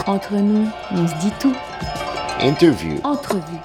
Entre nous, on se dit tout. Interview. Entrevue.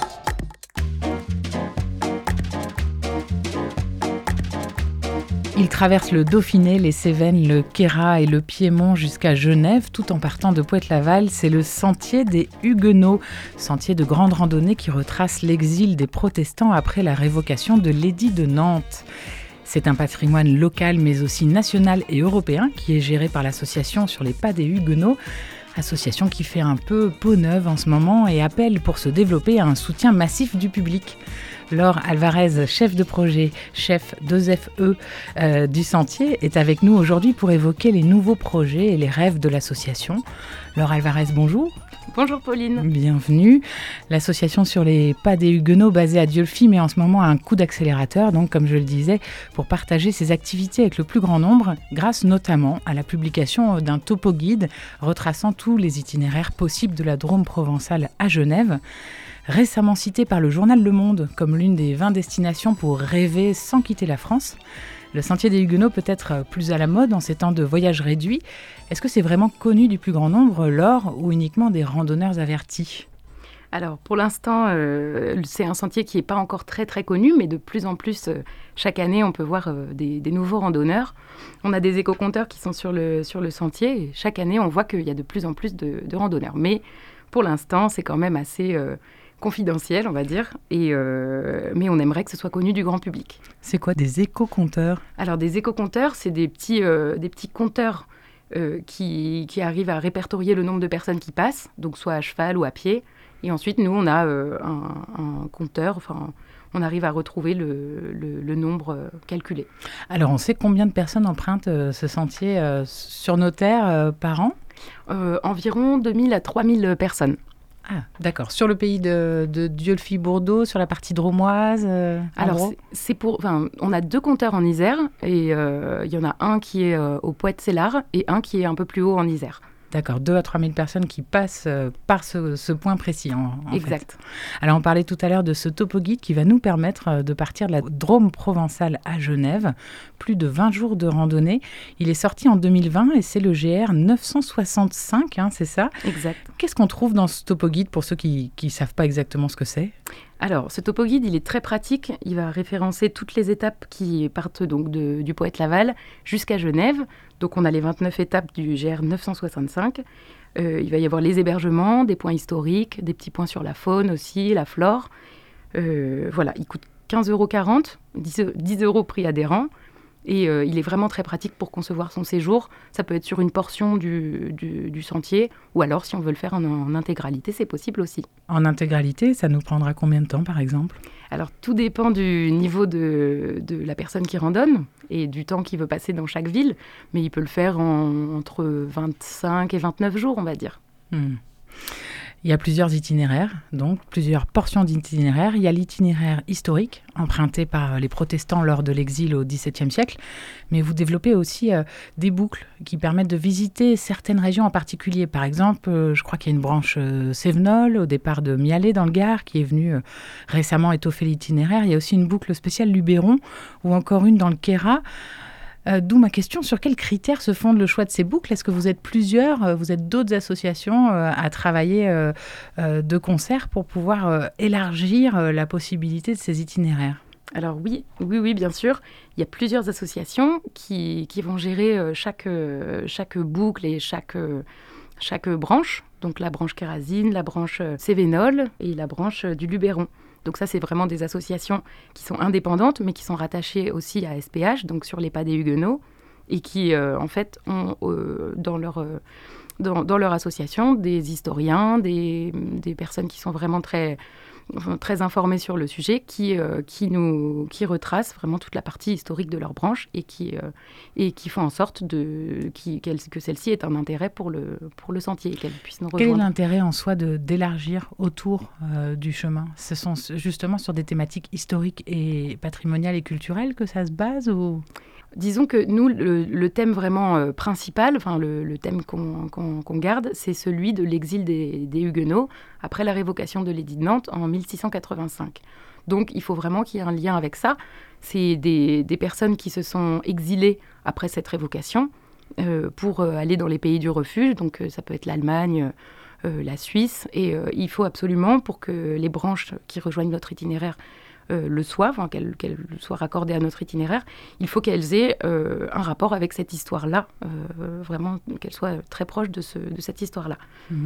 Il traverse le Dauphiné, les Cévennes, le Queyras et le Piémont jusqu'à Genève, tout en partant de Poët-Laval. C'est le sentier des Huguenots, sentier de grande randonnée qui retrace l'exil des protestants après la révocation de l'édit de Nantes. C'est un patrimoine local mais aussi national et européen qui est géré par l'association Sur les pas des Huguenots, association qui fait un peu peau neuve en ce moment et appelle pour se développer à un soutien massif du public. Laure Alvarez, chef de projet, chef 2FE du Sentier, est avec nous aujourd'hui pour évoquer les nouveaux projets et les rêves de l'association. Laure Alvarez, bonjour. Bonjour Pauline. Bienvenue. L'association Sur les pas des Huguenots, basée à Dieulefit, met en ce moment un coup d'accélérateur, donc comme je le disais, pour partager ses activités avec le plus grand nombre, grâce notamment à la publication d'un topo-guide retraçant tous les itinéraires possibles de la Drôme provençale à Genève. Récemment cité par le journal Le Monde comme l'une des 20 destinations pour rêver sans quitter la France, le Sentier des Huguenots peut être plus à la mode en ces temps de voyage réduits. Est-ce que c'est vraiment connu du plus grand nombre, Laure, ou uniquement des randonneurs avertis ? Alors pour l'instant, c'est un sentier qui n'est pas encore très très connu, mais de plus en plus, chaque année, on peut voir des nouveaux randonneurs. On a des éco-compteurs qui sont sur le sentier, et chaque année, on voit qu'il y a de plus en plus de randonneurs. Mais pour l'instant, c'est quand même assez confidentiel, on va dire, mais on aimerait que ce soit connu du grand public. C'est quoi des éco-compteurs ? Alors des éco-compteurs, c'est des petits compteurs qui arrivent à répertorier le nombre de personnes qui passent, donc soit à cheval ou à pied. Et ensuite, nous, on a un compteur, enfin, on arrive à retrouver le nombre calculé. Alors, on sait combien de personnes empruntent ce sentier sur nos terres par an ? Environ 2000 à 3000 personnes. Ah, d'accord. Sur le pays de Dieulefit-Bourdeaux, sur la partie drômoise Alors, on a 2 compteurs en Isère, et il y en a un qui est au Poët-Sellard et un qui est un peu plus haut en Isère. D'accord, 2 à 3 000 personnes qui passent par ce point précis. En exact. Fait. Alors, on parlait tout à l'heure de ce topo-guide qui va nous permettre de partir de la Drôme provençale à Genève. Plus de 20 jours de randonnée. Il est sorti en 2020 et c'est le GR 965, c'est ça ? Exact. Qu'est-ce qu'on trouve dans ce topo-guide pour ceux qui ne savent pas exactement ce que c'est ? Alors, ce topo-guide, il est très pratique. Il va référencer toutes les étapes qui partent donc du Poët-Laval jusqu'à Genève. Donc, on a les 29 étapes du GR 965. Il va y avoir les hébergements, des points historiques, des petits points sur la faune aussi, la flore. Voilà, il coûte 15,40 €, 10 € prix adhérent. Et il est vraiment très pratique pour concevoir son séjour. Ça peut être sur une portion du sentier, ou alors si on veut le faire en intégralité, c'est possible aussi. En intégralité, ça nous prendra combien de temps par exemple ? Alors tout dépend du niveau de la personne qui randonne et du temps qu'il veut passer dans chaque ville, mais il peut le faire entre 25 et 29 jours, on va dire. Il y a plusieurs itinéraires, donc plusieurs portions d'itinéraires. Il y a l'itinéraire historique, emprunté par les protestants lors de l'exil au XVIIe siècle, mais vous développez aussi des boucles qui permettent de visiter certaines régions en particulier. Par exemple, je crois qu'il y a une branche Cévenol au départ de Mialet dans le Gard qui est venue récemment étoffer l'itinéraire. Il y a aussi une boucle spéciale Luberon ou encore une dans le Queyras. D'où ma question, sur quels critères se fonde le choix de ces boucles ? Est-ce que vous êtes plusieurs, vous êtes d'autres associations à travailler de concert pour pouvoir élargir la possibilité de ces itinéraires ? Alors oui, bien sûr. Il y a plusieurs associations qui vont gérer chaque boucle et chaque branche. Donc la branche Kérazine, la branche Cévenol et la branche du Luberon. Donc ça, c'est vraiment des associations qui sont indépendantes, mais qui sont rattachées aussi à SPH, donc Sur les pas des Huguenots, et qui, en fait, ont dans leur association des historiens, des personnes qui sont vraiment très informées sur le sujet, qui retracent vraiment toute la partie historique de leur branche et qui font en sorte que celle-ci ait un intérêt pour le sentier et qu'elle puisse nous rejoindre. Quel est l'intérêt en soi d'élargir autour du chemin ? Ce sont justement sur des thématiques historiques et patrimoniales et culturelles que ça se base ou... Disons que nous, le thème vraiment principal, enfin le thème qu'on garde, c'est celui de l'exil des Huguenots après la révocation de l'édit de Nantes en 1685. Donc il faut vraiment qu'il y ait un lien avec ça. C'est des personnes qui se sont exilées après cette révocation pour aller dans les pays du refuge. Donc ça peut être l'Allemagne, la Suisse. Et il faut absolument, pour que les branches qui rejoignent notre itinéraire le soient, qu'elles soient raccordées à notre itinéraire, il faut qu'elles aient un rapport avec cette histoire-là, vraiment qu'elles soient très proches de cette histoire-là.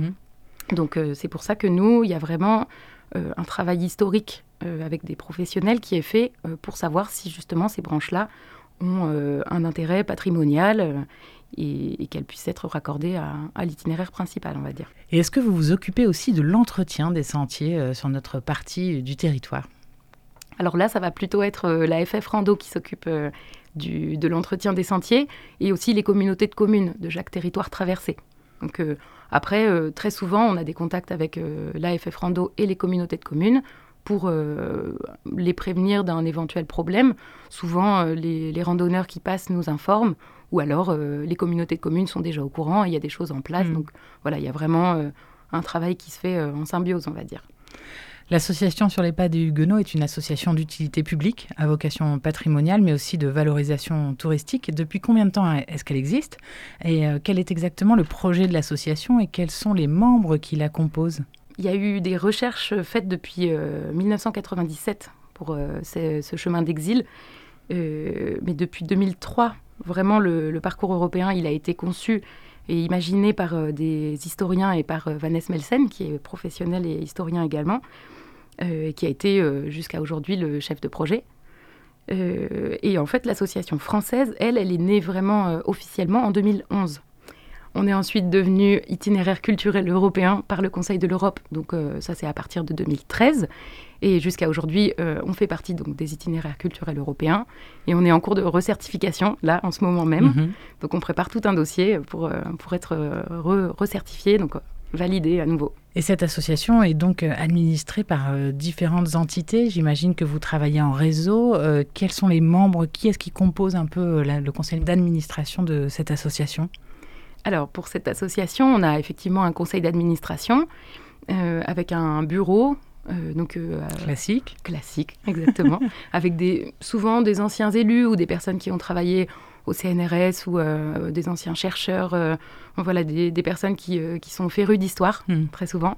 Donc c'est pour ça que nous, il y a vraiment un travail historique avec des professionnels qui est fait pour savoir si justement ces branches-là ont un intérêt patrimonial et qu'elles puissent être raccordées à l'itinéraire principal, on va dire. Et est-ce que vous vous occupez aussi de l'entretien des sentiers sur notre partie du territoire ? Alors là, ça va plutôt être la FF Rando qui s'occupe de l'entretien des sentiers et aussi les communautés de communes de chaque territoire traversé. Donc après, très souvent, on a des contacts avec l'AFF Rando et les communautés de communes pour les prévenir d'un éventuel problème. Souvent, les randonneurs qui passent nous informent ou alors les communautés de communes sont déjà au courant et il y a des choses en place. Donc voilà, il y a vraiment un travail qui se fait en symbiose, on va dire. L'association Sur les pas des Huguenots est une association d'utilité publique à vocation patrimoniale, mais aussi de valorisation touristique. Depuis combien de temps est-ce qu'elle existe ? Et quel est exactement le projet de l'association et quels sont les membres qui la composent ? Il y a eu des recherches faites depuis 1997 pour ce chemin d'exil. Mais depuis 2003, vraiment, le parcours européen, il a été conçu et imaginé par des historiens et par Vanessa Melsen, qui est professionnel et historien également, qui a été jusqu'à aujourd'hui le chef de projet. Et en fait, l'association française, elle est née vraiment officiellement en 2011. On est ensuite devenu itinéraire culturel européen par le Conseil de l'Europe. Donc ça, c'est à partir de 2013. Et jusqu'à aujourd'hui, on fait partie donc, des itinéraires culturels européens. Et on est en cours de recertification, là, en ce moment même. Donc on prépare tout un dossier pour être recertifié, donc validé à nouveau. Et cette association est donc administrée par différentes entités. J'imagine que vous travaillez en réseau. Quels sont les membres ? Qui est-ce qui compose un peu le conseil d'administration de cette association ? Alors, pour cette association, on a effectivement un conseil d'administration avec un bureau. Classique, exactement. Avec souvent des anciens élus ou des personnes qui ont travaillé au CNRS ou des anciens chercheurs. Voilà, des personnes qui sont férues d'histoire, très souvent.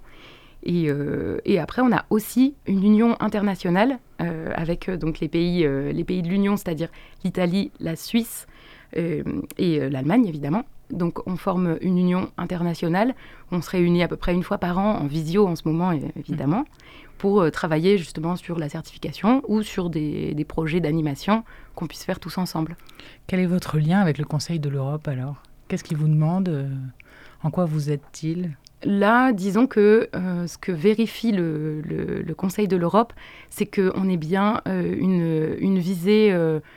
Et après, on a aussi une union internationale avec donc les pays de l'Union, c'est-à-dire l'Italie, la Suisse et l'Allemagne, évidemment. Donc, on forme une union internationale. On se réunit à peu près une fois par an, en visio en ce moment, évidemment, pour travailler justement sur la certification ou sur des projets d'animation qu'on puisse faire tous ensemble. Quel est votre lien avec le Conseil de l'Europe, alors ? Qu'est-ce qu'il vous demande ? En quoi vous aide-t-il ? Là, disons que ce que vérifie le Conseil de l'Europe, c'est qu'on ait bien une visée...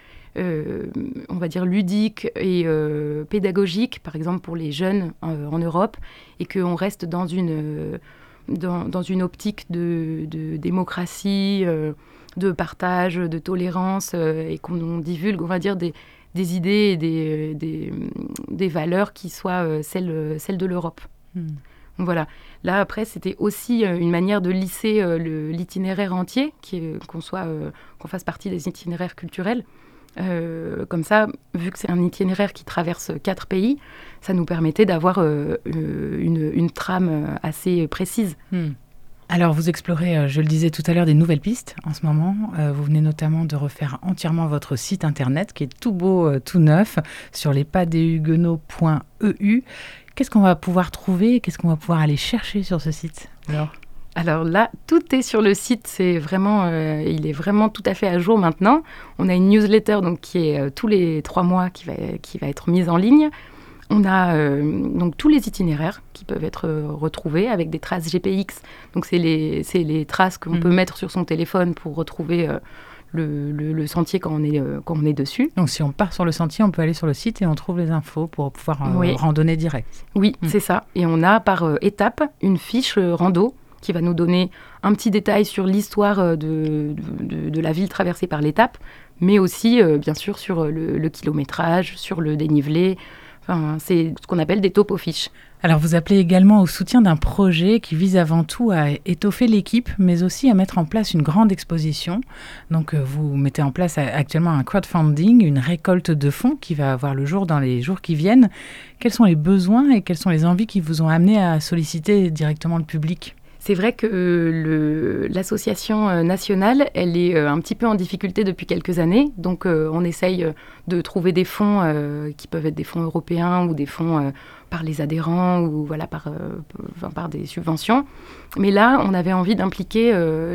on va dire ludique et pédagogique, par exemple pour les jeunes en Europe, et qu'on reste dans une optique de démocratie, de partage, de tolérance, et qu'on divulgue, on va dire, des idées et des valeurs qui soient celles de l'Europe. Donc voilà. Là, après, c'était aussi une manière de lisser l'itinéraire entier, qu'on fasse partie des itinéraires culturels. Comme ça, vu que c'est un itinéraire qui traverse 4 pays, ça nous permettait d'avoir une trame assez précise. Alors, vous explorez, je le disais tout à l'heure, des nouvelles pistes en ce moment. Vous venez notamment de refaire entièrement votre site internet, qui est tout beau, tout neuf, sur lespadeshuguenots.eu. Qu'est-ce qu'on va pouvoir trouver ? Qu'est-ce qu'on va pouvoir aller chercher sur ce site ? Alors là, tout est sur le site, il est vraiment tout à fait à jour maintenant. On a une newsletter donc, qui est tous les 3 mois qui va être mise en ligne. On a donc tous les itinéraires qui peuvent être retrouvés avec des traces GPX. Donc c'est les traces qu'on peut mettre sur son téléphone pour retrouver le sentier quand on est dessus. Donc si on part sur le sentier, on peut aller sur le site et on trouve les infos pour pouvoir randonner direct. Oui, c'est ça. Et on a par étape une fiche rando qui va nous donner un petit détail sur l'histoire de la ville traversée par l'étape, mais aussi, bien sûr, sur le kilométrage, sur le dénivelé, Enfin, c'est ce qu'on appelle des topo-fiches. Alors vous appelez également au soutien d'un projet qui vise avant tout à étoffer l'équipe, mais aussi à mettre en place une grande exposition. Donc vous mettez en place actuellement un crowdfunding, une récolte de fonds qui va avoir le jour dans les jours qui viennent. Quels sont les besoins et quelles sont les envies qui vous ont amené à solliciter directement le public ? C'est vrai que l'association nationale, elle est un petit peu en difficulté depuis quelques années. Donc, on essaye de trouver des fonds qui peuvent être des fonds européens ou des fonds par les adhérents ou voilà, par des subventions. Mais là, on avait envie d'impliquer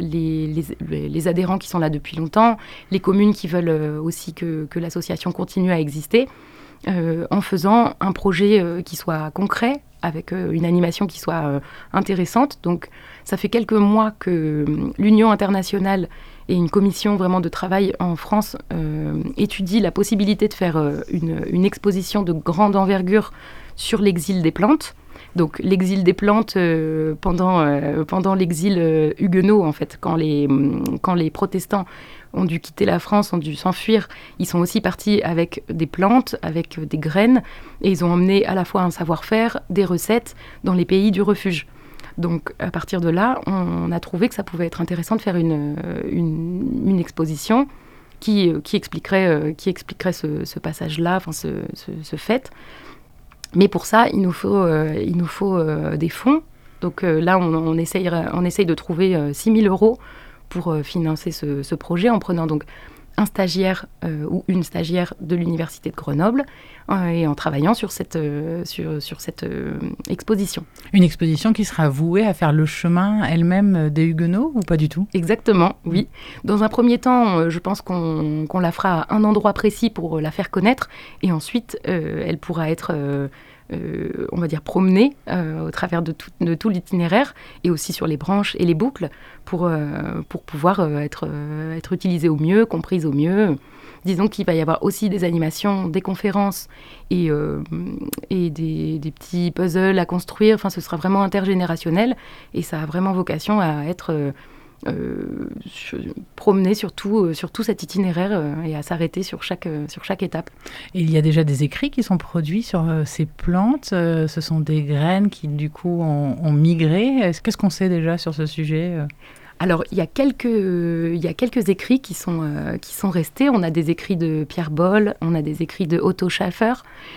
les adhérents qui sont là depuis longtemps, les communes qui veulent aussi que l'association continue à exister, en faisant un projet qui soit concret, avec une animation qui soit intéressante. Donc, ça fait quelques mois que l'Union internationale et une commission vraiment de travail en France étudient la possibilité de faire une exposition de grande envergure sur l'exil des plantes. Donc, l'exil des plantes pendant l'exil huguenot, en fait, quand les protestants ont dû quitter la France, ont dû s'enfuir. Ils sont aussi partis avec des plantes, avec des graines, et ils ont emmené à la fois un savoir-faire, des recettes dans les pays du refuge. Donc, à partir de là, on a trouvé que ça pouvait être intéressant de faire une exposition qui expliquerait ce passage-là, enfin ce fait. Mais pour ça, il nous faut des fonds. Donc là, on essaye de trouver 6 000 € pour financer ce projet en prenant donc un stagiaire ou une stagiaire de l'Université de Grenoble et en travaillant sur cette exposition. Une exposition qui sera vouée à faire le chemin elle-même des Huguenots ou pas du tout ? Exactement, oui. Dans un premier temps, je pense qu'on la fera à un endroit précis pour la faire connaître et ensuite elle pourra être on va dire promenée au travers de tout l'itinéraire et aussi sur les branches et les boucles pour pouvoir être utilisée au mieux, comprise au mieux. Disons qu'il va y avoir aussi des animations, des conférences et des petits puzzles à construire. Enfin, ce sera vraiment intergénérationnel et ça a vraiment vocation à être promener sur tout cet itinéraire et à s'arrêter sur chaque étape. Et il y a déjà des écrits qui sont produits sur ces plantes. Ce sont des graines qui, du coup, ont migré. Qu'est-ce qu'on sait déjà sur ce sujet ? Alors, il y a quelques écrits qui sont restés. On a des écrits de Pierre Boll, on a des écrits de Otto Schäfer.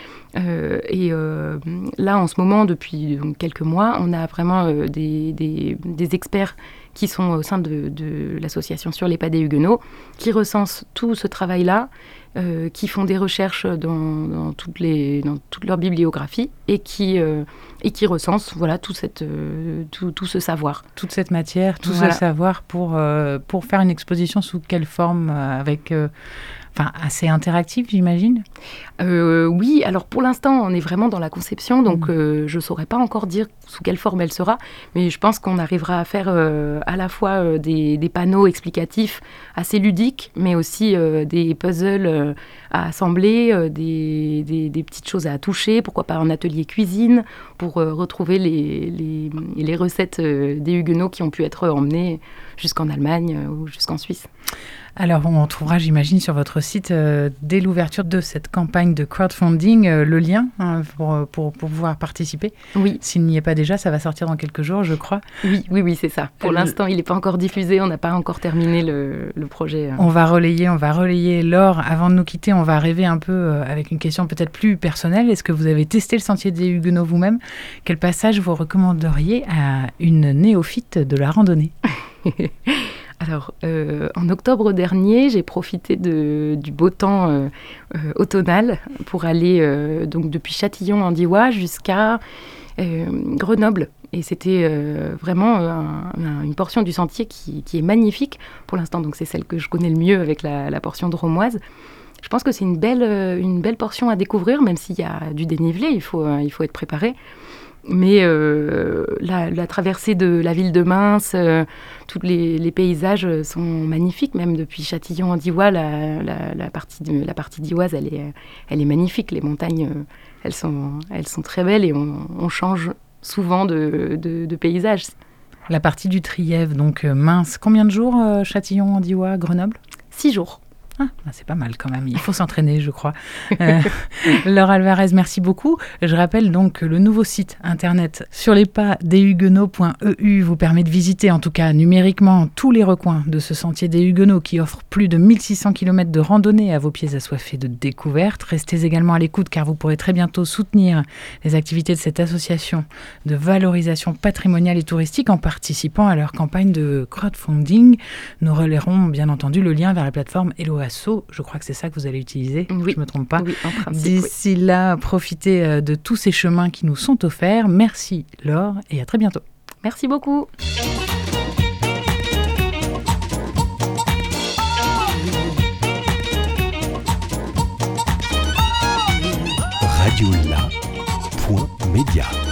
Là, en ce moment, depuis quelques mois, on a vraiment des experts qui sont au sein de l'association Sur les pas des Huguenots, qui recensent tout ce travail-là, qui font des recherches dans toute leur bibliographie et qui recensent voilà, tout ce savoir. Toute cette matière, tout ce savoir pour faire une exposition sous quelle forme avec... assez interactif, j'imagine. Oui, alors pour l'instant, on est vraiment dans la conception, donc je ne saurais pas encore dire sous quelle forme elle sera, mais je pense qu'on arrivera à faire à la fois des panneaux explicatifs assez ludiques, mais aussi des puzzles à assembler, des petites choses à toucher, pourquoi pas un atelier cuisine, pour retrouver les recettes des Huguenots qui ont pu être emmenées jusqu'en Allemagne ou jusqu'en Suisse. Alors, on trouvera, j'imagine, sur votre site, dès l'ouverture de cette campagne de crowdfunding, le lien pour pouvoir participer. Oui. S'il n'y est pas déjà, ça va sortir dans quelques jours, je crois. Oui, c'est ça. Pour l'instant, il n'est pas encore diffusé, on n'a pas encore terminé le projet. On va relayer Laure. Avant de nous quitter, on va rêver un peu avec une question peut-être plus personnelle. Est-ce que vous avez testé le sentier des Huguenots vous-même ? Quel passage vous recommanderiez à une néophyte de la randonnée ? Alors, en octobre dernier, j'ai profité du beau temps automnal pour aller donc depuis Châtillon-en-Diois jusqu'à Grenoble. Et c'était vraiment une portion du sentier qui est magnifique pour l'instant. Donc, c'est celle que je connais le mieux avec la portion drômoise. Je pense que c'est une belle portion à découvrir, même s'il y a du dénivelé, il faut être préparé. Mais la traversée de la ville de Mins, tous les paysages sont magnifiques, même depuis Châtillon-en-Diois, la partie dioise, elle est magnifique. Les montagnes, elles sont très belles et on change souvent de paysage. La partie du Trièves, donc Mins, combien de jours Châtillon-en-Diois, Grenoble ? 6 jours. Ah, c'est pas mal quand même, il faut s'entraîner, je crois. Laure Alvarez, merci beaucoup. Je rappelle donc que le nouveau site internet sur les pas des huguenots.eu vous permet de visiter, en tout cas numériquement, tous les recoins de ce sentier des Huguenots qui offre plus de 1600 km de randonnée à vos pieds assoiffés de découvertes. Restez également à l'écoute car vous pourrez très bientôt soutenir les activités de cette association de valorisation patrimoniale et touristique en participant à leur campagne de crowdfunding. Nous relayerons bien entendu le lien vers la plateforme Hello Asso. Je crois que c'est ça que vous allez utiliser, oui. Je ne me trompe pas. Oui, en principe, D'ici là, profitez de tous ces chemins qui nous sont offerts. Merci Laure et à très bientôt. Merci beaucoup. Radiola.media